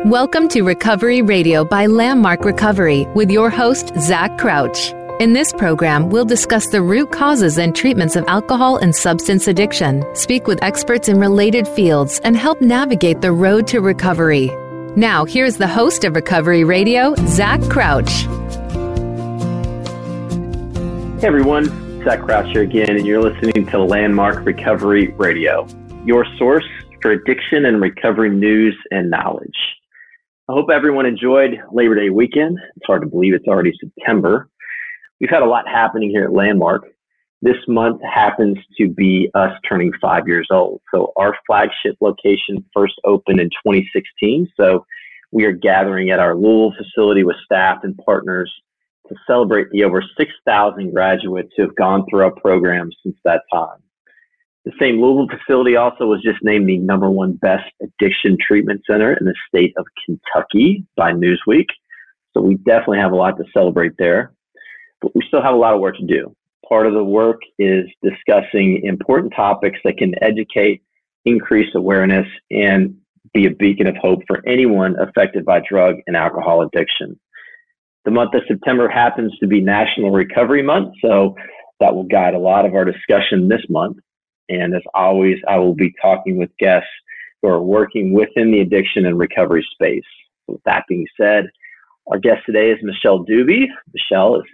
Welcome to Recovery Radio by Landmark Recovery with your host, Zach Crouch. In this program, we'll discuss the root causes and treatments of alcohol and substance addiction, speak with experts in related fields, and help navigate the road to recovery. Now, here's the host of Recovery Radio, Zach Crouch. Hey everyone, Zach Crouch here again, and you're listening to Landmark Recovery Radio, your source for addiction and recovery news and knowledge. I hope everyone enjoyed Labor Day weekend. It's hard to believe it's already September. We've had a lot happening here at Landmark. This month happens to be us turning 5 years old. So our flagship location first opened in 2016. So we are gathering at our Louisville facility with staff and partners to celebrate the over 6,000 graduates who have gone through our program since that time. The same Louisville facility also was just named the #1 best addiction treatment center in the state of Kentucky by Newsweek. So we definitely have a lot to celebrate there, but we still have a lot of work to do. Part of the work is discussing important topics that can educate, increase awareness, and be a beacon of hope for anyone affected by drug and alcohol addiction. The month of September happens to be National Recovery Month, so that will guide a lot of our discussion this month. And as always, I will be talking with guests who are working within the addiction and recovery space. With that being said, our guest today is Michelle Doobie. Michelle is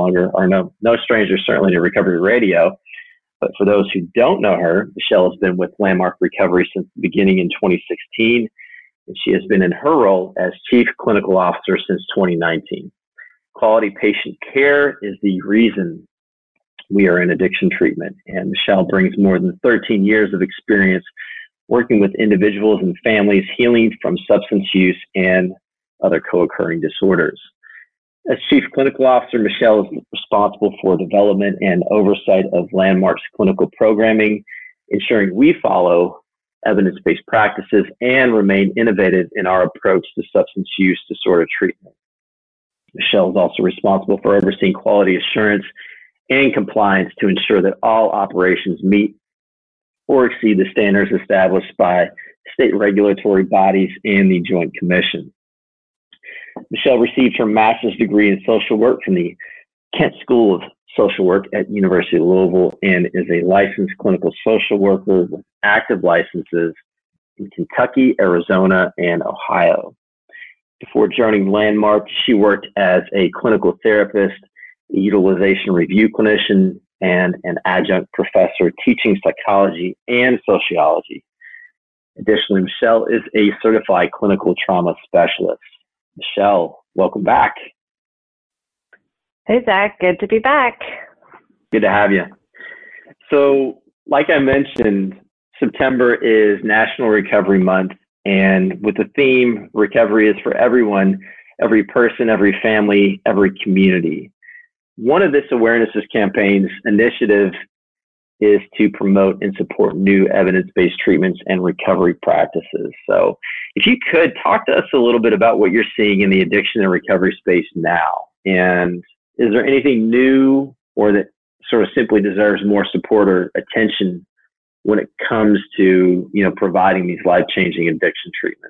no stranger certainly to Recovery Radio. But for those who don't know her, Michelle has been with Landmark Recovery since the beginning in 2016. And she has been in her role as Chief Clinical Officer since 2019. Quality patient care is the reason we are in addiction treatment. And Michelle brings more than 13 years of experience working with individuals and families healing from substance use and other co-occurring disorders. As Chief Clinical Officer, Michelle is responsible for development and oversight of Landmark's clinical programming, ensuring we follow evidence-based practices and remain innovative in our approach to substance use disorder treatment. Michelle is also responsible for overseeing quality assurance and compliance to ensure that all operations meet or exceed the standards established by state regulatory bodies and the Joint Commission. Michelle received her master's degree in social work from the Kent School of Social Work at University of Louisville and is a licensed clinical social worker with active licenses in Kentucky, Arizona, and Ohio. Before joining Landmark, she worked as a clinical therapist, a utilization review clinician, and an adjunct professor teaching psychology and sociology. Additionally, Michelle is a certified clinical trauma specialist. Michelle, welcome back. Hey, Zach. Good to be back. Good to have you. So, like I mentioned, September is National Recovery Month, and with the theme, recovery is for everyone, every person, every family, every community. One of this awareness campaign's initiative is to promote and support new evidence-based treatments and recovery practices. So if you could talk to us a little bit about what you're seeing in the addiction and recovery space now, and is there anything new or that sort of simply deserves more support or attention when it comes to, providing these life-changing addiction treatments?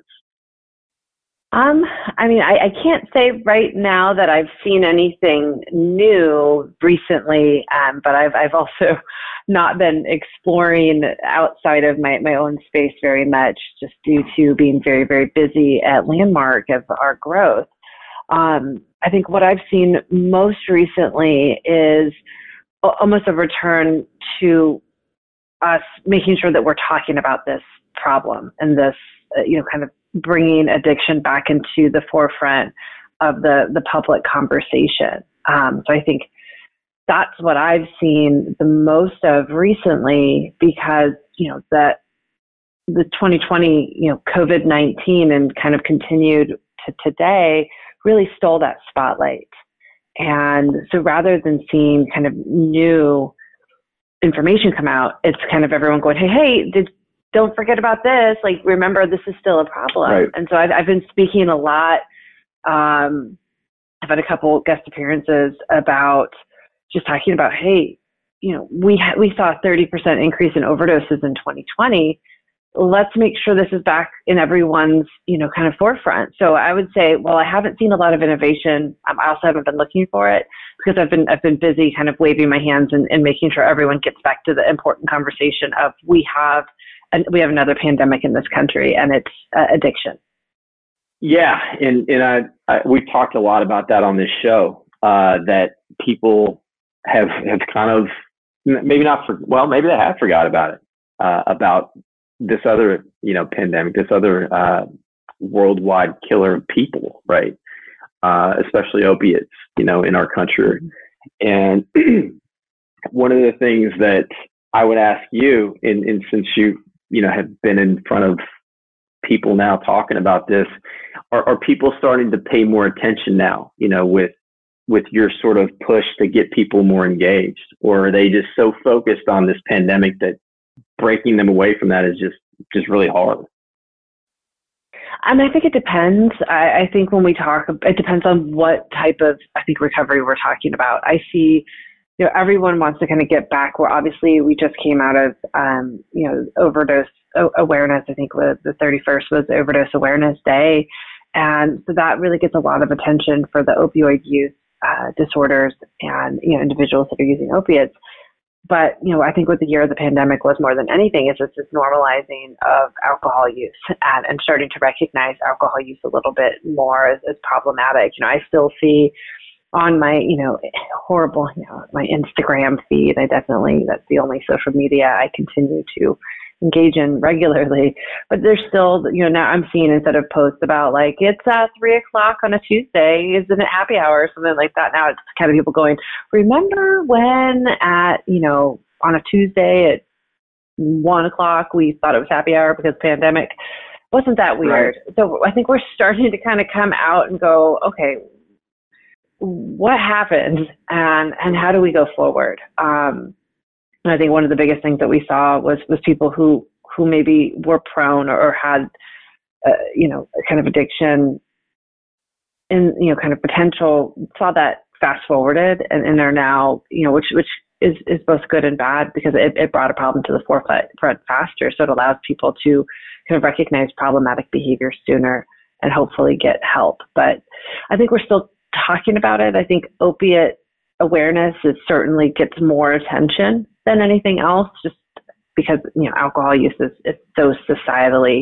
I can't say right now that I've seen anything new recently, but I've also not been exploring outside of my own space very much, just due to being very, very busy at Landmark of our growth. I think what I've seen most recently is almost a return to us making sure that we're talking about this problem and this, kind of bringing addiction back into the forefront of the public conversation. So I think that's what I've seen the most of recently, because, that the 2020, COVID-19 and kind of continued to today really stole that spotlight. And so rather than seeing kind of new information come out, it's kind of everyone going, hey, don't forget about this. Like, remember, this is still a problem. Right. And so I've been speaking a lot. I've had a couple guest appearances about just talking about, hey, we saw a 30% increase in overdoses in 2020. let's make sure this is back in everyone's, kind of forefront. So I would say, well, I haven't seen a lot of innovation. I also haven't been looking for it because I've been busy kind of waving my hands and making sure everyone gets back to the important conversation of we have another pandemic in this country, and it's addiction. Yeah, and we've talked a lot about that on this show, that people have kind of maybe they have forgot about it, about this other, pandemic, this other worldwide killer of people, right? Especially opiates, in our country. And one of the things that I would ask you, and since you, have been in front of people now talking about this, are people starting to pay more attention now, with your sort of push to get people more engaged? Or are they just so focused on this pandemic that breaking them away from that is just really hard? I think it depends. I think when we talk, it depends on what type of, recovery we're talking about. I see, everyone wants to kind of get back where obviously we just came out of, overdose awareness. I think the 31st was Overdose Awareness Day. And so that really gets a lot of attention for the opioid use disorders and, individuals that are using opiates. But, I think what the year of the pandemic was more than anything is just this normalizing of alcohol use and starting to recognize alcohol use a little bit more as problematic. I still see on my, horrible, my Instagram feed, that's the only social media I continue to engage in regularly. But there's still, now I'm seeing instead of posts about like, it's 3:00 on a Tuesday, isn't it happy hour or something like that? Now it's kind of people going, remember when at, on a Tuesday at 1:00, we thought it was happy hour because pandemic. Wasn't that weird? Right. So I think we're starting to kind of come out and go, okay, what happened and how do we go forward? And I think one of the biggest things that we saw was people who maybe were prone or had, kind of addiction and, kind of potential, saw that fast forwarded and are now, which is both good and bad because it brought a problem to the forefront faster. So it allows people to kind of recognize problematic behavior sooner and hopefully get help. But I think we're still talking about it. I think opiate awareness certainly gets more attention than anything else, just because alcohol use is so societally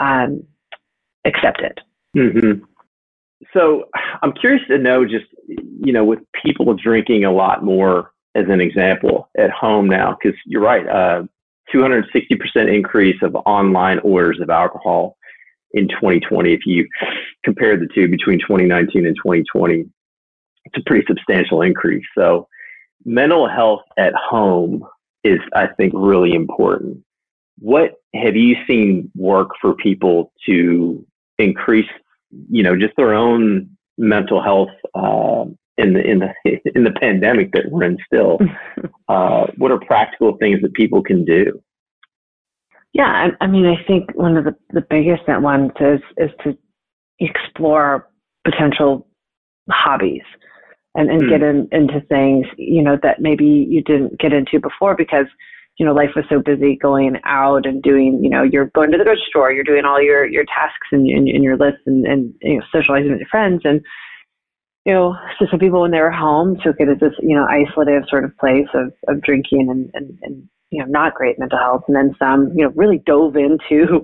accepted. Mm-hmm. So I'm curious to know, just with people drinking a lot more, as an example, at home now, because you're right, 260% increase of online orders of alcohol in 2020. If you compare the two between 2019 and 2020, it's a pretty substantial increase. So mental health at home is, I think, really important. What have you seen work for people to increase, just their own mental health in the pandemic that we're in still? What are practical things that people can do? Yeah, I think one of the biggest ones is to explore potential hobbies. And get into things, that maybe you didn't get into before because, life was so busy going out and doing, you're going to the grocery store, you're doing all your tasks and your lists and socializing with your friends. And, so some people when they were home took it as this, isolative sort of place of drinking and not great mental health. And then some, really dove into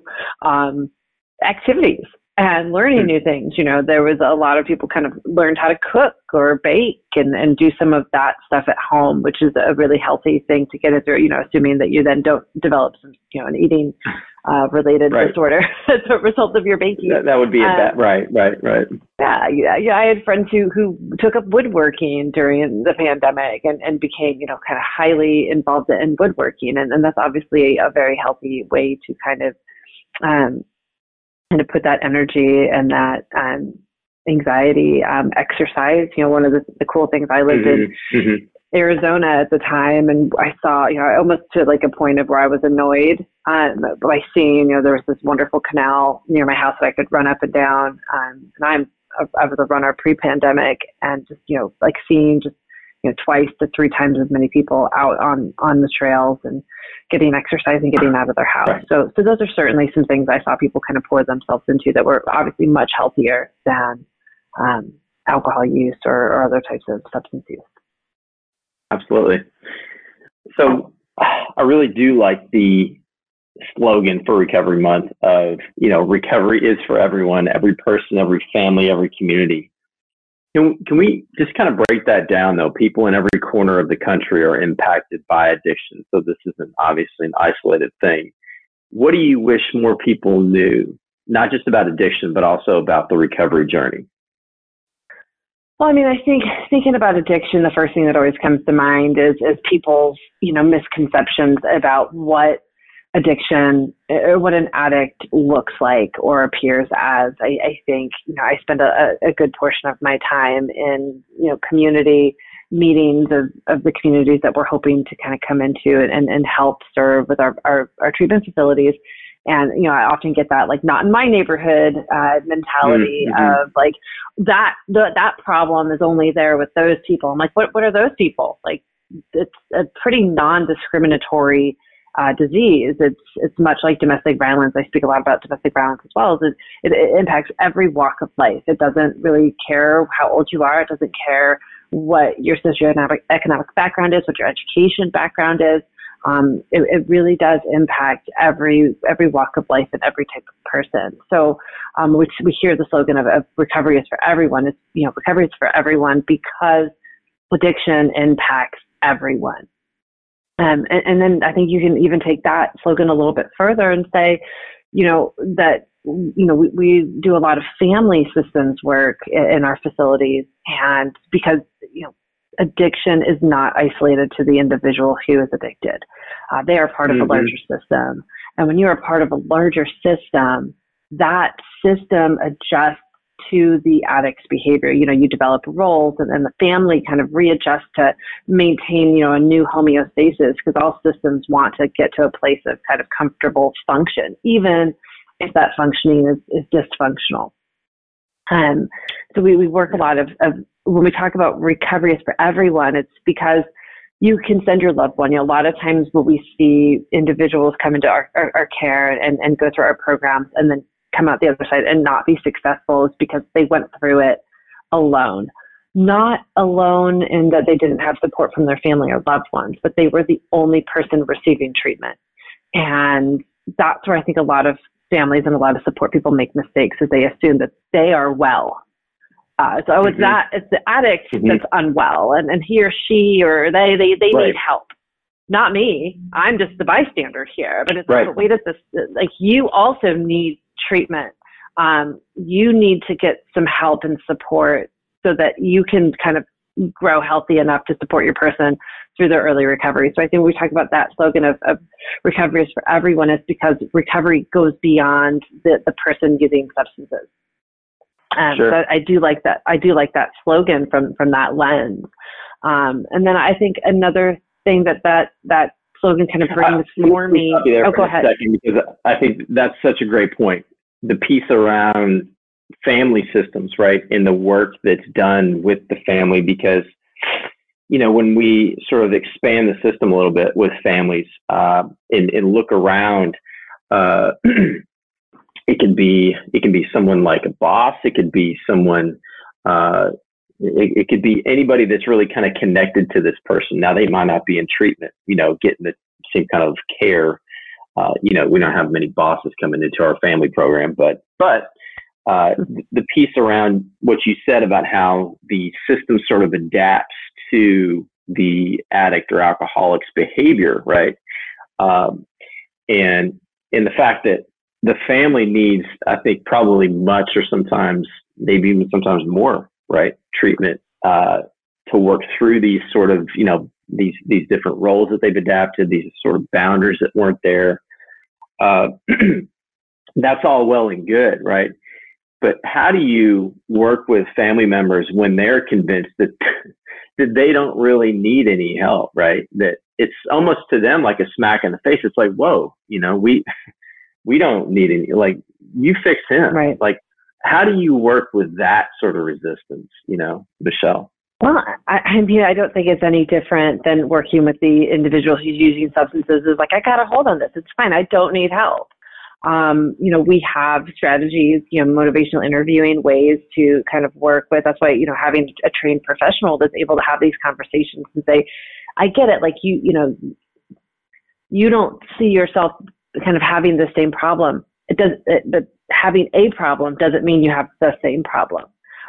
activities and learning new things. There was a lot of people kind of learned how to cook or bake and do some of that stuff at home, which is a really healthy thing to get it through, assuming that you then don't develop some, an eating related disorder as a result of your baking. That would be it. Right. Yeah. I had friends who took up woodworking during the pandemic and became, kind of highly involved in woodworking. And that's obviously a very healthy way to kind of, and to put that energy and that anxiety exercise. One of the cool things, I lived in Arizona at the time, and I saw, I almost to like a point of where I was annoyed by seeing, there was this wonderful canal near my house that I could run up and down. And I was a runner pre-pandemic, and just, like seeing just twice to three times as many people out on the trails and getting exercise and getting out of their house. Right. So those are certainly some things I saw people kind of pour themselves into that were obviously much healthier than alcohol use or other types of substance use. Absolutely. So I really do like the slogan for Recovery Month of, recovery is for everyone, every person, every family, every community. Can we just kind of break that down, though? People in every corner of the country are impacted by addiction, so this isn't obviously an isolated thing. What do you wish more people knew, not just about addiction, but also about the recovery journey? Well, I think thinking about addiction, the first thing that always comes to mind is people's, misconceptions about what addiction or what an addict looks like or appears as. I think, I spend a good portion of my time in, community meetings of the communities that we're hoping to kind of come into and help serve with our treatment facilities. And, I often get that, like, not in my neighborhood mentality of like that problem is only there with those people. I'm like, what are those people? Like, it's a pretty non-discriminatory disease. It's much like domestic violence. I speak a lot about domestic violence as well. It impacts every walk of life. It doesn't really care how old you are. It doesn't care what your socioeconomic background is, what your education background is. It really does impact every walk of life and every type of person. So we hear the slogan of recovery is for everyone. It's, recovery is for everyone because addiction impacts everyone. And then I think you can even take that slogan a little bit further and say, that, we do a lot of family systems work in our facilities, and because, addiction is not isolated to the individual who is addicted. They are part of a larger system. And when you are part of a larger system, that system adjusts to the addict's behavior. You develop roles, and the family kind of readjusts to maintain, a new homeostasis, because all systems want to get to a place of kind of comfortable function, even if that functioning is dysfunctional. So we work a lot of when we talk about recovery is for everyone, it's because you can send your loved one. A lot of times when we see individuals come into our care and go through our programs and then come out the other side and not be successful, is because they went through it alone. Not alone in that they didn't have support from their family or loved ones, but they were the only person receiving treatment. And that's where I think a lot of families and a lot of support people make mistakes, is they assume that they are well. So it's the addict that's unwell, and he or she or they need help. Not me. I'm just the bystander here. But it's like, but wait, like, you also need treatment. You need to get some help and support so that you can kind of grow healthy enough to support your person through their early recovery. So I think when we talk about that slogan of recovery is for everyone, is because recovery goes beyond the person using substances. Sure. So I do like that. I do like that slogan from that lens. And then I think another thing that slogan kind of brings for me. Go ahead. Because I think that's such a great point. The piece around family systems, right, in the work that's done with the family, because, when we sort of expand the system a little bit with families and look around, it can be someone like a boss. It could be someone, it could be anybody that's really kind of connected to this person. Now, they might not be in treatment, getting the same kind of care. We don't have many bosses coming into our family program, but the piece around what you said about how the system sort of adapts to the addict or alcoholic's behavior, right? And the fact that the family needs, I think, probably much, or sometimes maybe even sometimes more, right, treatment to work through these sort of, these different roles that they've adapted, these sort of boundaries that weren't there. That's all well and good, right? But how do you work with family members when they're convinced that that they don't really need any help, right? That it's almost to them like a smack in the face. It's like, whoa, we don't need any, like, you fix him. Right. Like, how do you work with that sort of resistance, Michelle? Well, I mean, I don't think it's any different than working with the individual who's using substances. Is like, I got a hold on this. It's fine. I don't need help. We have strategies, motivational interviewing, ways to kind of work with. That's why, having a trained professional that's able to have these conversations and say, I get it. Like you don't see yourself kind of having the same problem. But having a problem doesn't mean you have the same problem.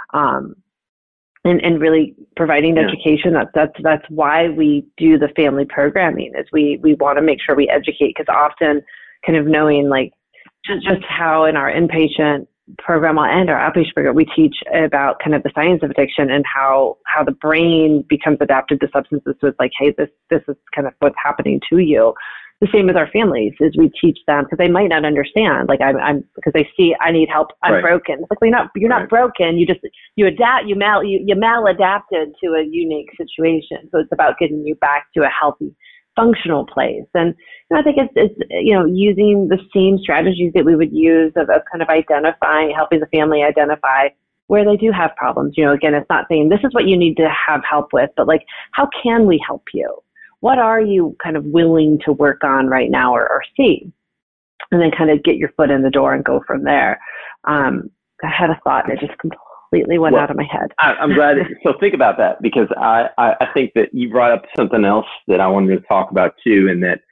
And really providing education. That's why we do the family programming, is we want to make sure we educate, because often kind of knowing like just how in our inpatient program and our outpatient program, we teach about kind of the science of addiction and how the brain becomes adapted to substances. So it's like, hey, this is kind of what's happening to you. The same with our families, is we teach them, because they might not understand. Like because they see I need help. I'm broken. It's like, well, you're not broken. You maladapted to a unique situation. So it's about getting you back to a healthy, functional place. And I think it's using the same strategies that we would use of kind of helping the family identify where they do have problems. Again, it's not saying this is what you need to have help with, but like, how can we help you? What are you kind of willing to work on right now or see? And then kind of get your foot in the door and go from there. I had a thought and it just completely went out of my head. I'm glad. So think about that, because I think that you brought up something else that I wanted to talk about too, and that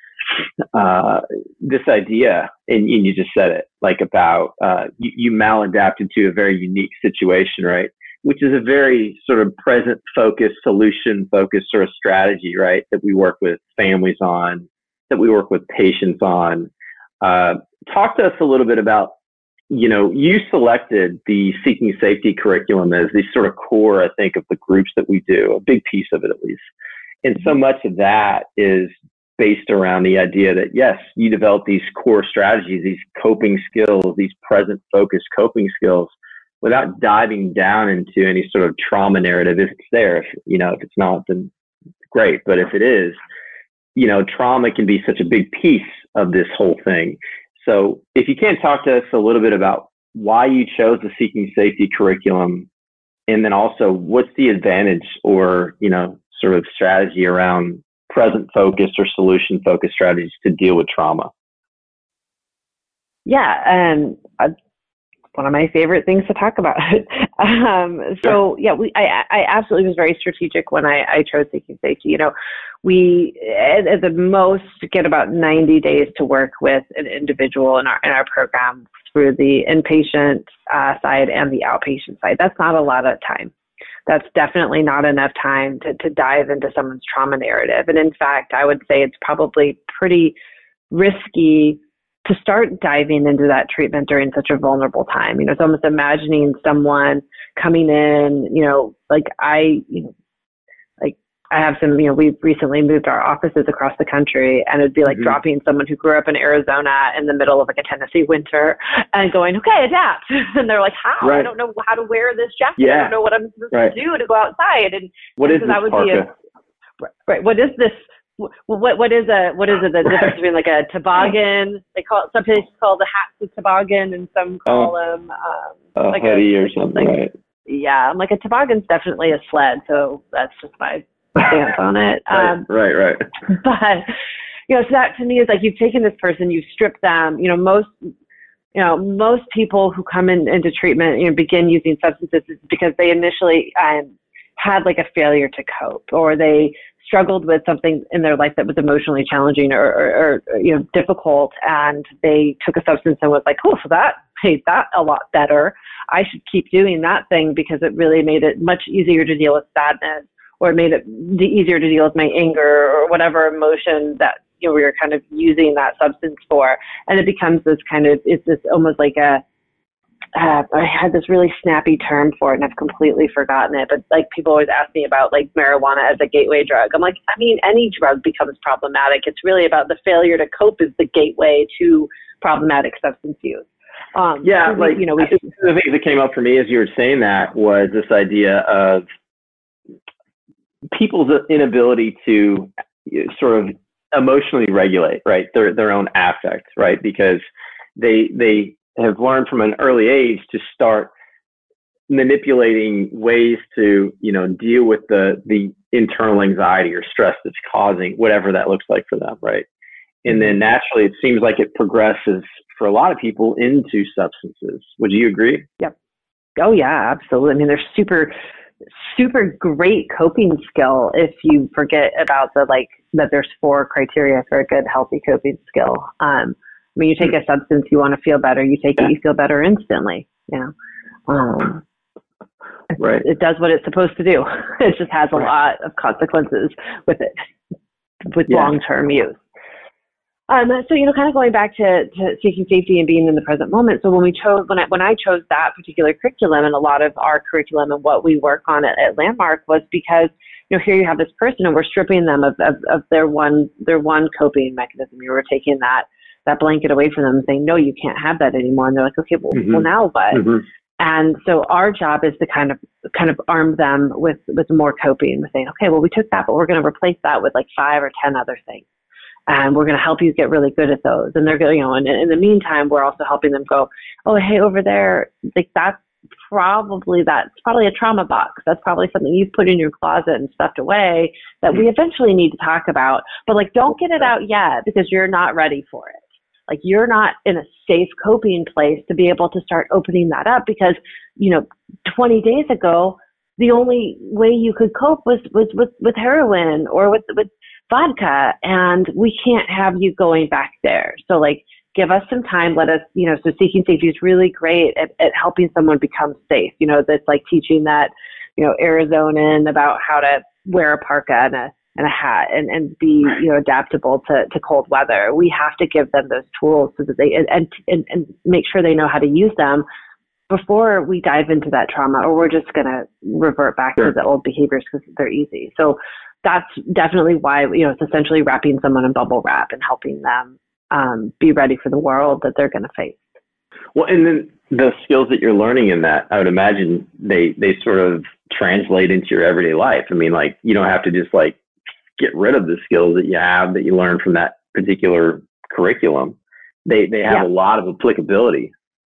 this idea, and you just said it, like about you maladapted to a very unique situation, right? Which is a very sort of present-focused, solution-focused sort of strategy, right, that we work with families on, that we work with patients on. Talk to us a little bit about, you selected the Seeking Safety curriculum as the sort of core, I think, of the groups that we do, a big piece of it at least. And so much of that is based around the idea that, yes, you develop these core strategies, these coping skills, these present-focused coping skills, without diving down into any sort of trauma narrative. If it's there, if it's not, then great. But if it is, trauma can be such a big piece of this whole thing. So if you can talk to us a little bit about why you chose the Seeking Safety curriculum, and then also what's the advantage or, sort of strategy around present focused or solution focused strategies to deal with trauma. Yeah. One of my favorite things to talk about. I absolutely was very strategic when I chose Seeking Safety. We at the most get about 90 days to work with an individual in our program through the inpatient side and the outpatient side. That's not a lot of time. That's definitely not enough time to dive into someone's trauma narrative. And in fact, I would say it's probably pretty risky to start diving into that treatment during such a vulnerable time. It's almost imagining someone coming in, I have some, we've recently moved our offices across the country, and it'd be like dropping someone who grew up in Arizona in the middle of like a Tennessee winter and going, okay, adapt. And they're like, how? Right. I don't know how to wear this jacket. I don't know what I'm supposed to do to go outside. And what is this parka? What is this? What is the difference between like a toboggan? They call it, some places call the hats a toboggan, and some call them like a hoodie or something. Right. Yeah, I'm like, a toboggan's definitely a sled, so that's just my stance on it. Right. But so that to me is like, you've taken this person, you've stripped them. Most people who come into treatment, begin using substances because they initially had like a failure to cope, or they struggled with something in their life that was emotionally challenging or difficult, and they took a substance and was like, oh, so that made that a lot better. I should keep doing that thing because it really made it much easier to deal with sadness, or it made it easier to deal with my anger or whatever emotion that we were kind of using that substance for. And it becomes this kind of, it's this almost like I had this really snappy term for it and I've completely forgotten it, but like people always ask me about like marijuana as a gateway drug. I'm like, any drug becomes problematic. It's really about the failure to cope is the gateway to problematic substance use. The thing that came up for me as you were saying that was this idea of people's inability to sort of emotionally regulate, right, their own affect, right, because they have learned from an early age to start, manipulating ways to, deal with the internal anxiety or stress that's causing whatever that looks like for them, right? And then naturally, it seems like it progresses for a lot of people into substances. Would you agree? Yep. Oh yeah, absolutely. I mean, they're super great coping skill if you forget about that there's 4 criteria for a good, healthy coping skill. When you take a substance, you want to feel better. You take it, you feel better instantly. Right. It does what it's supposed to do. It just has a lot of consequences with it, with long-term use. So, kind of going back to seeking safety and being in the present moment. So when I chose that particular curriculum, and a lot of our curriculum and what we work on at Landmark was because, here you have this person and we're stripping them of their one coping mechanism. You were taking that blanket away from them and saying, no, you can't have that anymore. And they're like, okay, well now what? And so our job is to kind of arm them with more coping, with saying, okay, well, we took that, but we're going to replace that with like 5 or 10 other things. And we're going to help you get really good at those. And they're going, and in the meantime, we're also helping them go, oh, hey, over there, like that's probably a trauma box. That's probably something you've put in your closet and stuffed away that we eventually need to talk about. But like, don't get it out yet because you're not ready for it. Like you're not in a safe coping place to be able to start opening that up because, 20 days ago, the only way you could cope was with heroin or with vodka, and we can't have you going back there. So like, give us some time. Let us, so seeking safety is really great at helping someone become safe. That's like teaching that, Arizonan about how to wear a parka and a hat and be, adaptable to cold weather. We have to give them those tools so that they, and make sure they know how to use them before we dive into that trauma, or we're just going to revert back to the old behaviors because they're easy. So that's definitely why, it's essentially wrapping someone in bubble wrap and helping them be ready for the world that they're going to face. Well, and then the skills that you're learning in that, I would imagine they sort of translate into your everyday life. I mean, like, you don't have to just like get rid of the skills that you have that you learned from that particular curriculum. They have a lot of applicability.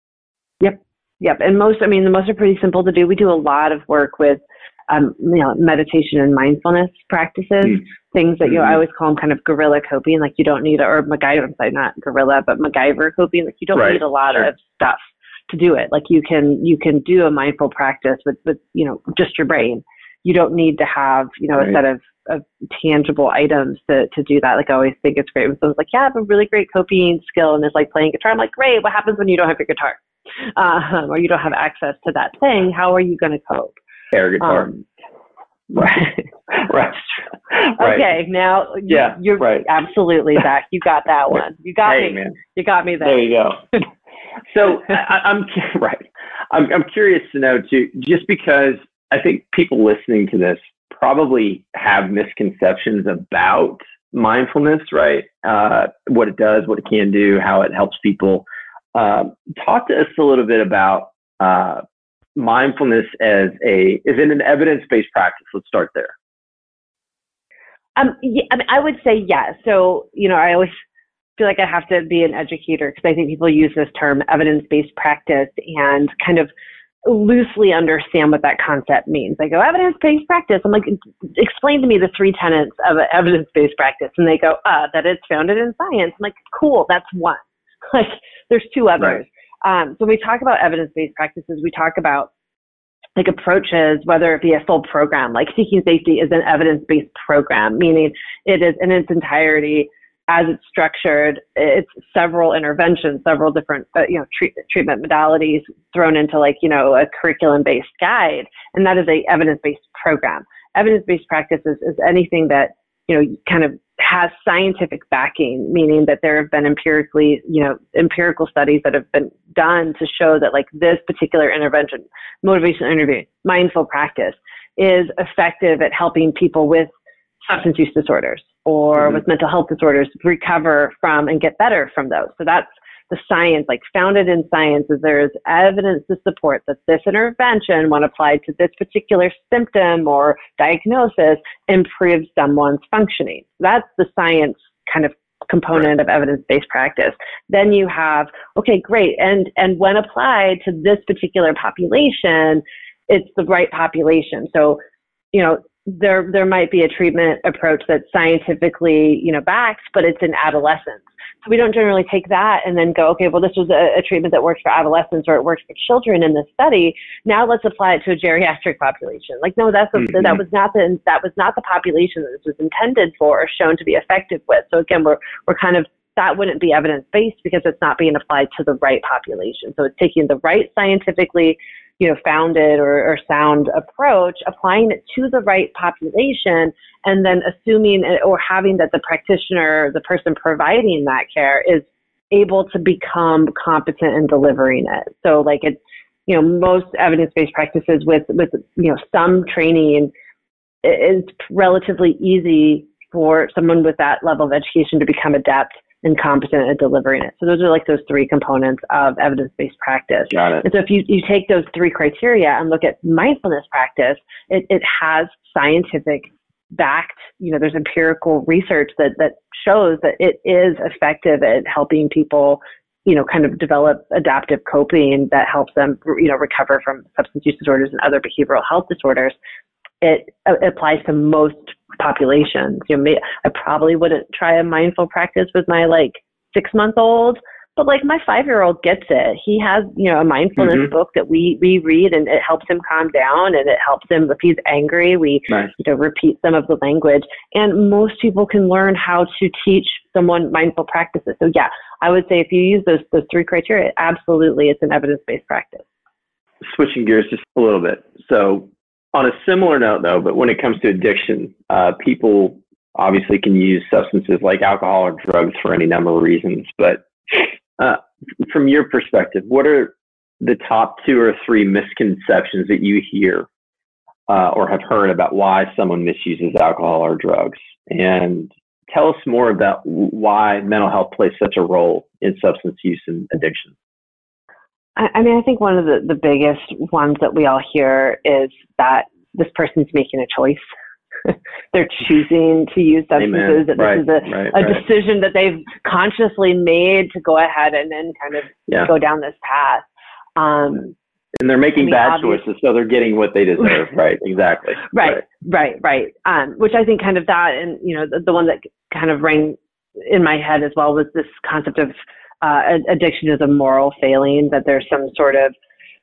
Yep. And the most are pretty simple to do. We do a lot of work with meditation and mindfulness practices, things that, I always call them kind of guerrilla coping. Like you don't need, or MacGyver, I'm sorry, not guerrilla, but MacGyver coping. Like you don't need a lot of stuff to do it. Like you can do a mindful practice with, just your brain. You don't need to have, a set of tangible items to do that. Like I always think it's great when someone's like, yeah, I have a really great coping skill and it's like playing guitar. I'm like, great. What happens when you don't have your guitar? Or you don't have access to that thing? How are you going to cope? Air guitar. Right. Right. Okay, now you're right. Absolutely, Zach. You got that one. You got me. Man. You got me there. There you go. So I'm right. I'm curious to know too, just because I think people listening to this probably have misconceptions about mindfulness, right? What it does, what it can do, how it helps people. Talk to us a little bit about mindfulness is it an evidence-based practice? Let's start there. I would say yes. So, I always feel like I have to be an educator because I think people use this term evidence-based practice and kind of loosely understand what that concept means. They go, evidence-based practice. I'm like, explain to me the 3 tenets of an evidence-based practice. And they go, that it's founded in science. I'm like, cool, that's one. Like, there's 2 others. Right. So when we talk about evidence-based practices, we talk about like approaches, whether it be a full program, like Seeking Safety is an evidence-based program, meaning it is in its entirety, as it's structured, it's several interventions, several different, treatment modalities thrown into like, a curriculum-based guide. And that is a evidence-based program. Evidence-based practice is anything that, kind of has scientific backing, meaning that there have been empirical studies that have been done to show that like this particular intervention, motivational interviewing, mindful practice is effective at helping people with substance use disorders or with mental health disorders recover from and get better from those. So that's the science, like founded in science, is there is evidence to support that this intervention, when applied to this particular symptom or diagnosis, improves someone's functioning. That's the science kind of component of evidence-based practice. Then you have, okay, great. And when applied to this particular population, it's the right population. So, you know, there might be a treatment approach that's scientifically, you know, backed, but it's in adolescents. So we don't generally take that and then go, okay, well, this was a treatment that works for adolescents or it works for children in this study. Now let's apply it to a geriatric population. Like, no, that was not the population that this was intended for or shown to be effective with. So again, we're kind of, that wouldn't be evidence-based because it's not being applied to the right population. So it's taking the right scientifically, you know, founded or sound approach, applying it to the right population, and then assuming or having that the practitioner, the person providing that care, is able to become competent in delivering it. So like it's, you know, most evidence-based practices with, you know, some training, it's relatively easy for someone with that level of education to become adept and competent at delivering it. So those are like those three components of evidence-based practice. Got it. And so if you take those three criteria and look at mindfulness practice, it has scientific backed, you know, there's empirical research that shows that it is effective at helping people, you know, kind of develop adaptive coping that helps them, you know, recover from substance use disorders and other behavioral health disorders. It applies to most populations. You know, I probably wouldn't try a mindful practice with my like 6-month-old, but like my 5-year-old gets it. He has, you know, a mindfulness book that we read, and it helps him calm down, and it helps him if he's angry. We you know, repeat some of the language, and most people can learn how to teach someone mindful practices. So yeah, I would say if you use those three criteria, absolutely, it's an evidence-based practice. Switching gears just a little bit. So on a similar note, though, but when it comes to addiction, people obviously can use substances like alcohol or drugs for any number of reasons. But from your perspective, what are the top 2 or 3 misconceptions that you hear or have heard about why someone misuses alcohol or drugs? And tell us more about why mental health plays such a role in substance use and addiction. I mean, I think one of the biggest ones that we all hear is that this person's making a choice. They're choosing to use substances. That this is a decision that they've consciously made to go ahead and then kind of go down this path. And they're making bad choices, so they're getting what they deserve. Right, exactly. Right. Which I think kind of that, and you know, the one that kind of rang in my head as well was this concept of addiction is a moral failing, that there's some sort of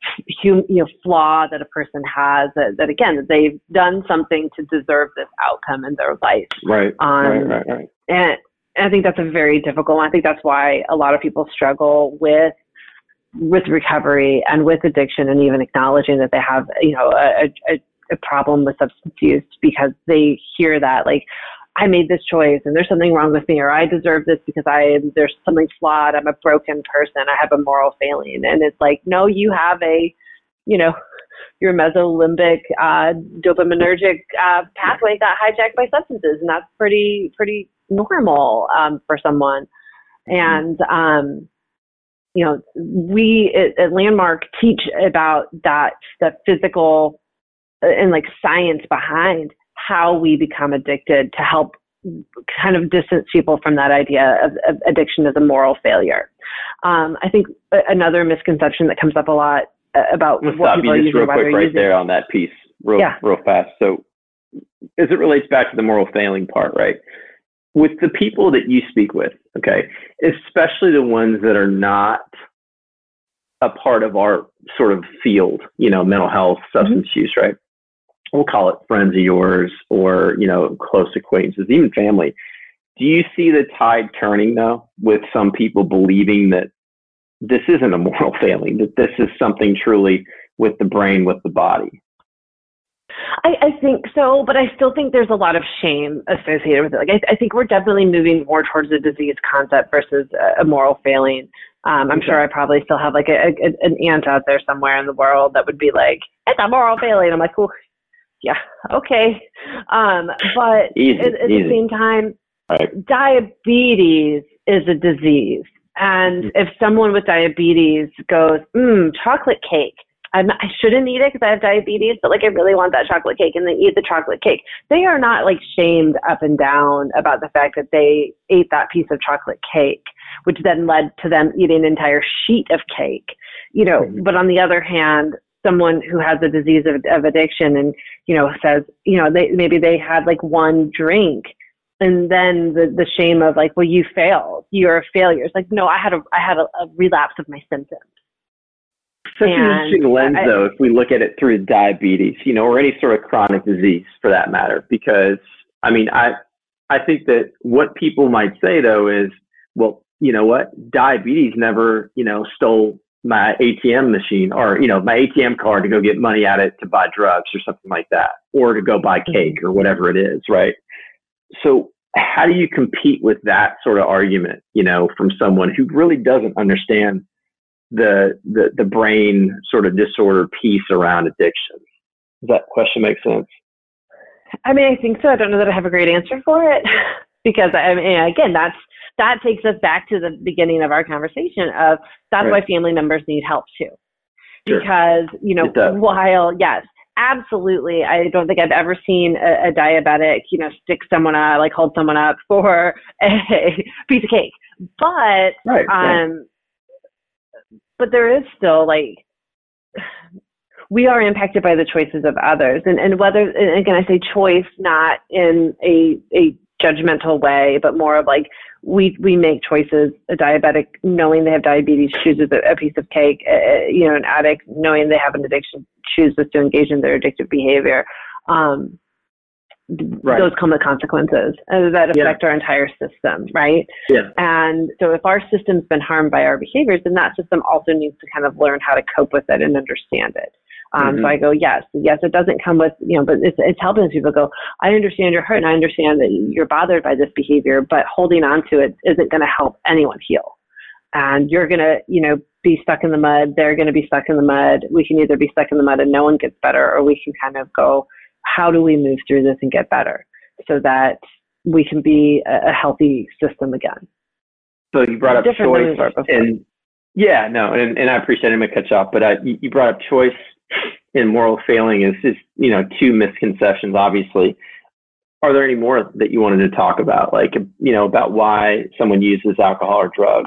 flaw that a person has that again, they've done something to deserve this outcome in their life. Right. And I think that's a very difficult one. I think that's why a lot of people struggle with recovery and with addiction, and even acknowledging that they have, you know, a problem with substance use, because they hear that like, I made this choice and there's something wrong with me, or I deserve this because there's something flawed. I'm a broken person. I have a moral failing. And it's like, no, you have your mesolimbic dopaminergic pathway got hijacked by substances, and that's pretty normal for someone. And you know, we at Landmark teach about that physical and like science behind how we become addicted, to help kind of distance people from that idea of addiction as a moral failure. I think another misconception that comes up a lot about what people are using, real quick right there on that piece, real fast. So as it relates back to the moral failing part, right? With the people that you speak with, okay, especially the ones that are not a part of our sort of field, you know, mental health, substance use, right? We'll call it friends of yours, or, you know, close acquaintances, even family. Do you see the tide turning though, with some people believing that this isn't a moral failing, that this is something truly with the brain, with the body? I think so, but I still think there's a lot of shame associated with it. Like, I think we're definitely moving more towards a disease concept versus a moral failing. I'm sure I probably still have like an aunt out there somewhere in the world that would be like, it's a moral failing. I'm like, cool. Yeah. Okay. But at the same time, diabetes is a disease. And if someone with diabetes goes, chocolate cake, I shouldn't eat it because I have diabetes, but like I really want that chocolate cake, and they eat the chocolate cake, they are not like shamed up and down about the fact that they ate that piece of chocolate cake, which then led to them eating an entire sheet of cake, you know. But on the other hand, someone who has a disease of addiction and, says, maybe they had like one drink, and then the shame of like, well, you failed, you're a failure. It's like, no, I had a relapse of my symptoms. Such an interesting lens, though, if we look at it through diabetes, or any sort of chronic disease for that matter, because I think that what people might say, though, is, well, you know what? Diabetes never, stole my ATM machine or, my ATM card to go get money at it to buy drugs or something like that, or to go buy cake or whatever it is, right? So how do you compete with that sort of argument, from someone who really doesn't understand the brain sort of disorder piece around addiction? Does that question make sense? I think so. I don't know that I have a great answer for it because again, that takes us back to the beginning of our conversation of that's right. Why family members need help too. Sure. Because, while, yes, absolutely, I don't think I've ever seen a diabetic, stick someone up, like hold someone up for a piece of cake. But, but there is still like, we are impacted by the choices of others. And whether, and again, I say choice, not in a judgmental way, but more of like, we make choices. A diabetic, knowing they have diabetes, chooses a piece of cake. An addict, knowing they have an addiction, chooses to engage in their addictive behavior. Those come with consequences that affect our entire system, right? Yeah. And so if our system's been harmed by our behaviors, then that system also needs to kind of learn how to cope with it and understand it. So I go, yes, it doesn't come with, but it's helping people go, I understand you're hurt and I understand that you're bothered by this behavior, but holding on to it isn't going to help anyone heal. And you're going to, be stuck in the mud. They're going to be stuck in the mud. We can either be stuck in the mud and no one gets better, or we can kind of go, how do we move through this and get better so that we can be a healthy system again? So you brought up choice. And I appreciate it. I'm going to cut you off, but you brought up choice and moral failing is just, two misconceptions, obviously. Are there any more that you wanted to talk about, like, about why someone uses alcohol or drugs?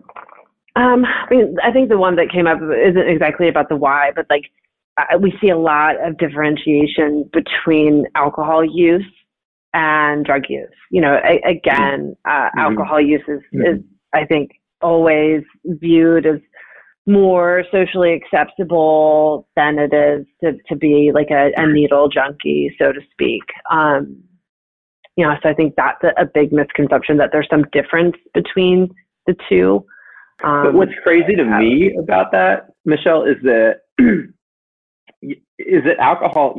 I think the one that came up isn't exactly about the why, but like we see a lot of differentiation between alcohol use and drug use. Alcohol use is, I think, always viewed as more socially acceptable than it is to be like a needle junkie, so to speak. So I think that's a big misconception, that there's some difference between the two. But what's crazy to me about that, Michelle, is that alcohol,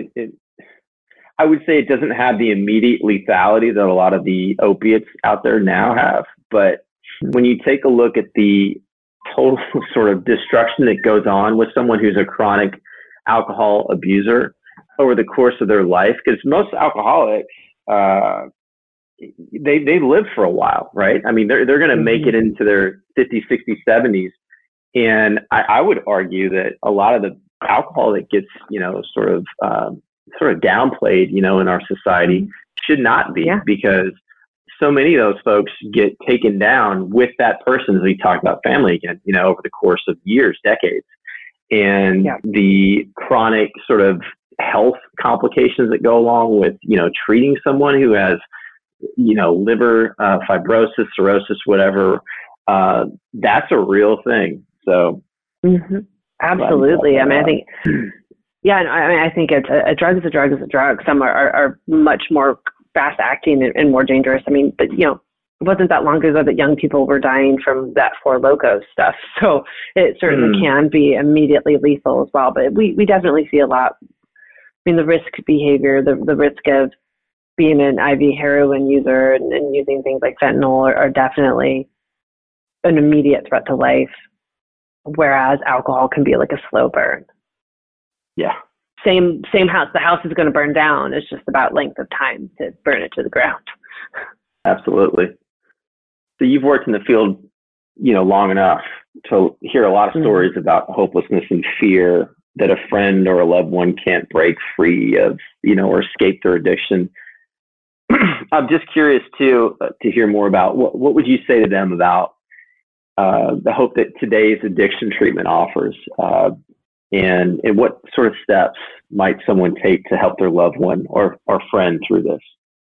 I would say it doesn't have the immediate lethality that a lot of the opiates out there now have. But when you take a look at the total sort of destruction that goes on with someone who's a chronic alcohol abuser over the course of their life, because most alcoholics, they live for a while, right? They're going to make it into their 50s, 60s, 70s. And I would argue that a lot of the alcohol that gets, sort of downplayed, in our society should not be, because so many of those folks get taken down with that person, as we talk about family again, over the course of years, decades. And the chronic sort of health complications that go along with, treating someone who has, liver fibrosis, cirrhosis, whatever, that's a real thing. So absolutely. I think, I think it's a drug is a drug is a drug. Some are much more fast acting and more dangerous. But it wasn't that long ago that young people were dying from that Four Loko stuff. So it certainly can be immediately lethal as well. But we definitely see a lot. The risk behavior, the risk of being an IV heroin user and using things like fentanyl are definitely an immediate threat to life, whereas alcohol can be like a slow burn. Yeah. Same house. The house is going to burn down. It's just about length of time to burn it to the ground. Absolutely. So you've worked in the field, long enough to hear a lot of stories about hopelessness and fear that a friend or a loved one can't break free of, or escape their addiction. I'm just curious to hear more about what would you say to them about the hope that today's addiction treatment offers? and what sort of steps might someone take to help their loved one or friend through this?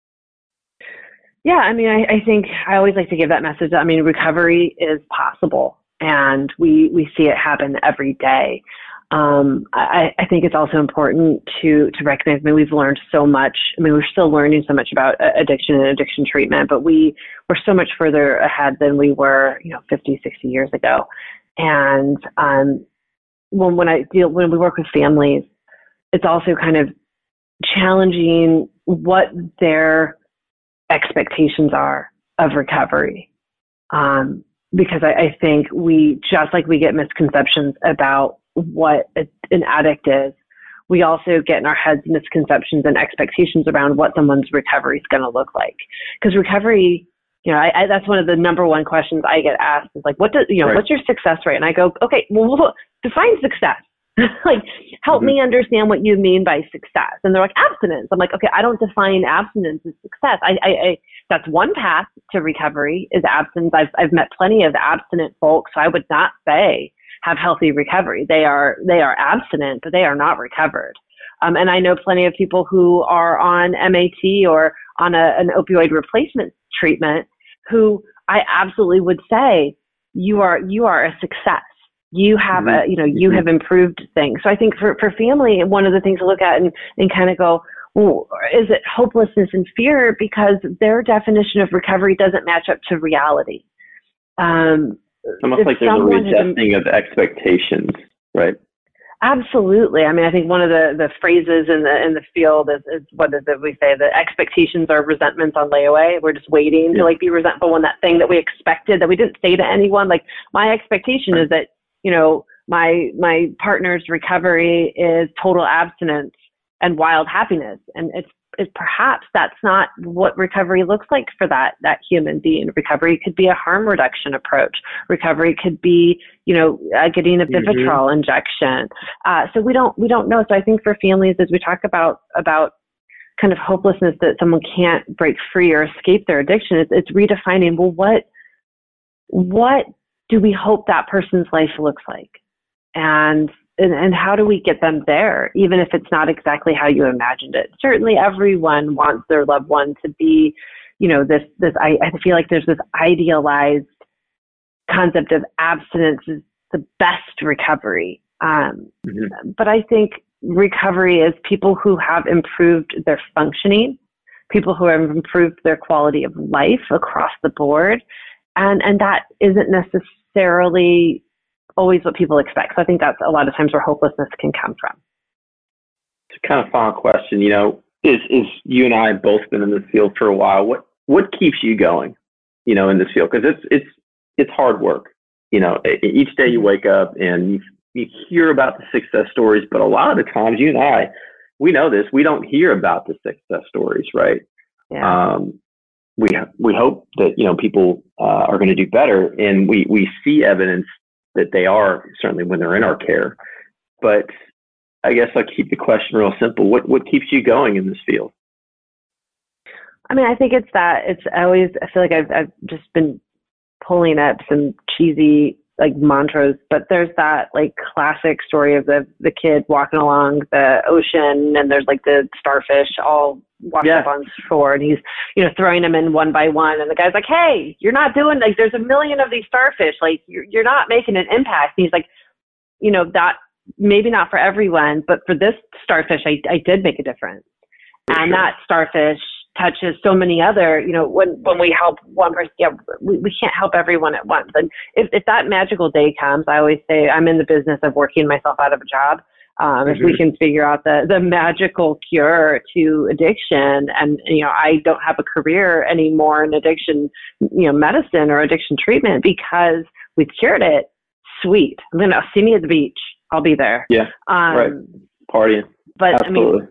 Yeah, I mean, I think I always like to give that message. I mean, recovery is possible, and we see it happen every day. I think it's also important to recognize, I mean, we've learned so much. I mean, we're still learning so much about addiction and addiction treatment, but we're so much further ahead than we were, 50, 60 years ago. And when we work with families, it's also kind of challenging what their expectations are of recovery. Because I think we get misconceptions about what an addict is, we also get in our heads misconceptions and expectations around what someone's recovery is going to look like. Because recovery, that's one of the number one questions I get asked is like, what's your success rate? And I go, okay, well, define success. Like, help me understand what you mean by success. And they're like, abstinence. I'm like, okay, I don't define abstinence as success. I that's one path to recovery is abstinence. I've met plenty of abstinent folks, so I would not say have healthy recovery. They are abstinent, but they are not recovered. And I know plenty of people who are on MAT or on an opioid replacement treatment who I absolutely would say you are a success. You have you have improved things. So I think for family, one of the things to look at and kind of go, well, is it hopelessness and fear because their definition of recovery doesn't match up to reality? It's almost like there's a readjusting of expectations, right? Absolutely. I mean, I think one of the phrases in the field is what is it we say? The expectations are resentments on layaway. We're just waiting to be resentful when that thing that we expected that we didn't say to anyone. Like, my expectation is that my partner's recovery is total abstinence and wild happiness, and it's perhaps that's not what recovery looks like for that human being. Recovery could be a harm reduction approach. Recovery could be, getting a Vivitrol injection. So we don't know. So I think for families, as we talk about kind of hopelessness that someone can't break free or escape their addiction, it's redefining, well, what do we hope that person's life looks like? And how do we get them there, even if it's not exactly how you imagined it? Certainly everyone wants their loved one to be, I feel like there's this idealized concept of abstinence is the best recovery. But I think recovery is people who have improved their functioning, people who have improved their quality of life across the board. And that isn't necessarily always what people expect. So I think that's a lot of times where hopelessness can come from. It's a kind of final question, is you and I have both been in this field for a while. What keeps you going, in this field? Because it's hard work. Each day you wake up and you hear about the success stories, but a lot of the times you and I, we know this, we don't hear about the success stories, right? Yeah. We hope that, people are going to do better, and we see evidence that they are, certainly when they're in our care. But I guess I'll keep the question real simple. What keeps you going in this field? I mean, I think it's that. I feel like I've just been pulling up some cheesy mantras, but there's that classic story of the kid walking along the ocean, and there's the starfish all washed up on shore, and he's throwing them in one by one, and the guy's like, hey, you're not doing, there's a million of these starfish, you're not making an impact. And he's like, that maybe not for everyone, but for this starfish I did make a difference. And that starfish touches so many other, when we help one person, we can't help everyone at once. And if that magical day comes, I always say I'm in the business of working myself out of a job. If we can figure out the magical cure to addiction, and, I don't have a career anymore in addiction, medicine or addiction treatment because we've cured it, sweet. I'm going to see me at the beach. I'll be there. Yeah. Right. Partying. But absolutely.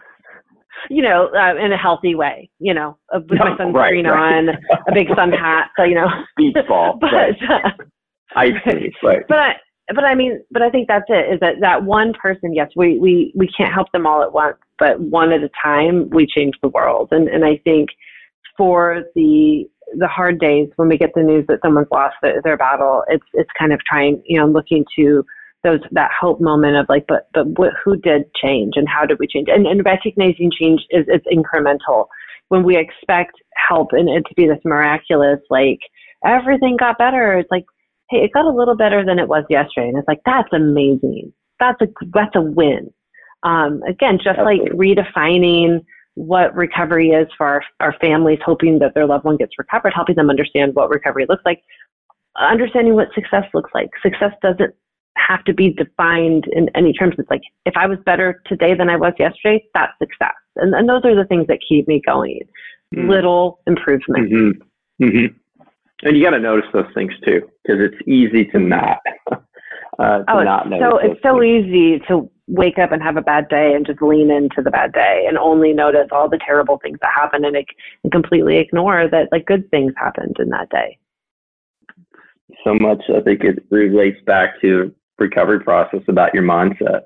In a healthy way, with my sunscreen on, a big sun hat, so, beach ball. But, I see, right. But I think that's it, is that one person, yes, we can't help them all at once, but one at a time, we change the world. And I think for the hard days when we get the news that someone's lost their battle, it's kind of trying, looking to that hope moment of like, but who did change and how did we change? And recognizing change it's incremental. When we expect help and it to be this miraculous, like everything got better, it's like, hey, it got a little better than it was yesterday. And it's like, that's amazing. That's a win. Again, just like redefining what recovery is for our families, hoping that their loved one gets recovered, helping them understand what recovery looks like, understanding what success looks like. Success doesn't have to be defined in any terms. It's like, if I was better today than I was yesterday, that's success. And those are the things that keep me going. Little improvement. Mm-hmm. Mm-hmm. And you got to notice those things too, because it's easy to not. Not notice. So it's so easy to wake up and have a bad day and just lean into the bad day and only notice all the terrible things that happen and completely ignore that like good things happened in that day. So much, I think it relates back to recovery process about your mindset,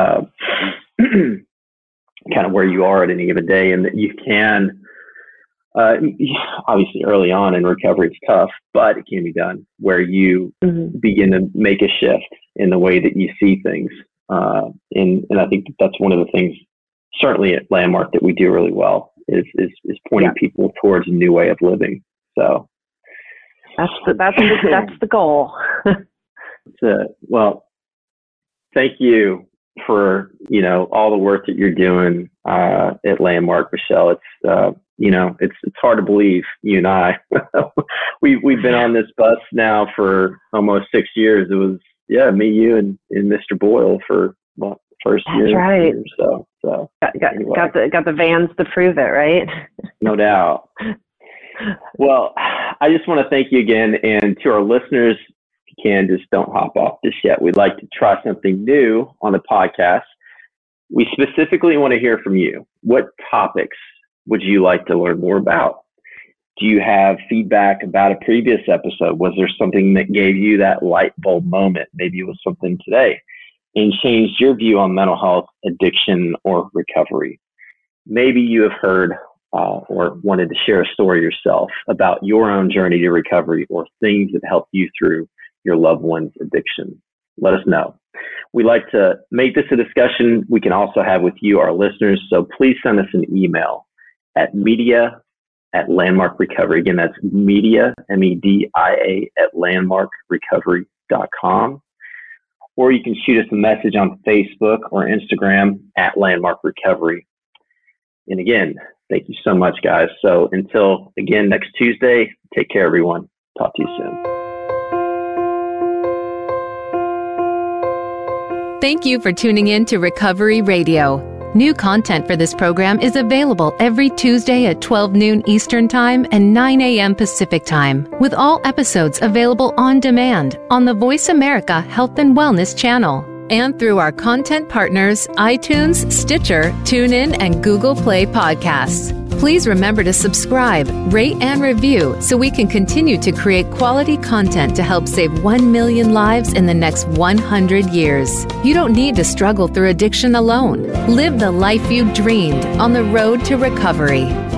kind of where you are at any given day, and that you can, obviously early on in recovery, it's tough, but it can be done where you begin to make a shift in the way that you see things. And I think that's one of the things, certainly at Landmark, that we do really well is pointing people towards a new way of living. So that's the goal. Well, thank you for, all the work that you're doing at Landmark, Michelle. It's it's hard to believe, you and I, we've been on this bus now for almost 6 years. It was, me, you, and Mr. Boyle for first year. That's right. So anyway. got the vans to prove it, right? No doubt. Well, I just want to thank you again, and to our listeners, if you can, just don't hop off just yet. We'd like to try something new on the podcast. We specifically want to hear from you. What topics would you like to learn more about? Do you have feedback about a previous episode? Was there something that gave you that light bulb moment? Maybe it was something today and changed your view on mental health, addiction, or recovery. Maybe you have heard or wanted to share a story yourself about your own journey to recovery or things that helped you through your loved one's addiction. Let us know. We like to make this a discussion we can also have with you, our listeners. So please send us an email at media@Landmark Recovery. Again, that's media, MEDIA, @landmarkrecovery.com. Or you can shoot us a message on Facebook or Instagram @Landmark Recovery. And again, thank you so much, guys. So until again next Tuesday, take care, everyone. Talk to you soon. Thank you for tuning in to Recovery Radio. New content for this program is available every Tuesday at 12 noon Eastern Time and 9 a.m. Pacific Time, with all episodes available on demand on the Voice America Health and Wellness channel and through our content partners, iTunes, Stitcher, TuneIn, and Google Play podcasts. Please remember to subscribe, rate, and review so we can continue to create quality content to help save 1 million lives in the next 100 years. You don't need to struggle through addiction alone. Live the life you dreamed on the road to recovery.